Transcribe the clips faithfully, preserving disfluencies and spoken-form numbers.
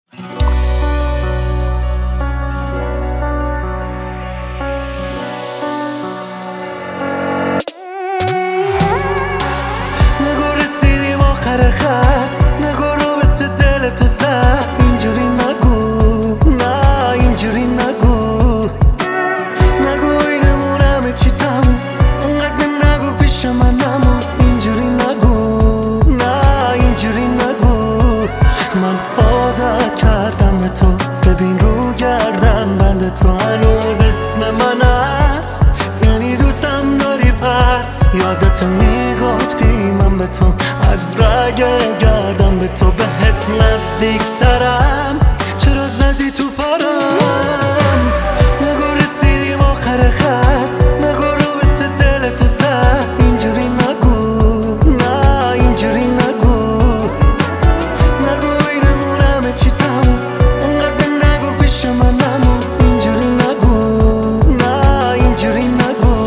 نگو رسیدیم آخر خط، نگو رابط دلتو زد. اینجوری نگو، نه اینجوری نگو. نگو اینمون همه چی تموم، انقدر نگو پیش من نمون. اینجوری نگو، نه اینجوری نگو. من عادت کردم به تو، ببین رو گردن بند تو هنوز اسم من هست. یعنی دوستم داری پس یادتو میگفتی من به تو از رگ گردم به تو بهت نزدیک ترم. چرا زدی تو پرم؟ نگو رسیدیم آخر خط، نگو رابط دلتو زد. اینجوری نگو، نه اینجوری نگو. نگو اینمون همه چی تموم، انقدر نگو پیش من نمون. اینجوری نگو، نه اینجوری نگو.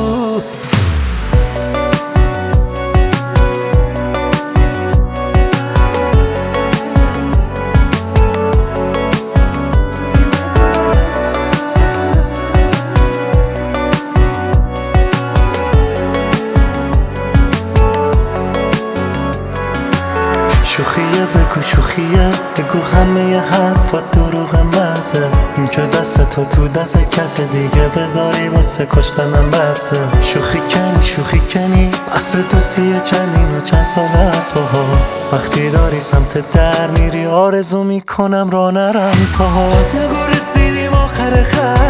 شوخیه بگو شوخیه، بگو همه حرفات دروغ مزه. این که دست تو تو دست کس دیگه بذاری واسه کشتنم بسه. شوخی کنی شوخی کنی، اصل دوستیه چندین و چند سال از باها. وقتی داری سمت در میری آرزو میکنم را نرم پاهات. نگو رسیدیم آخر خط،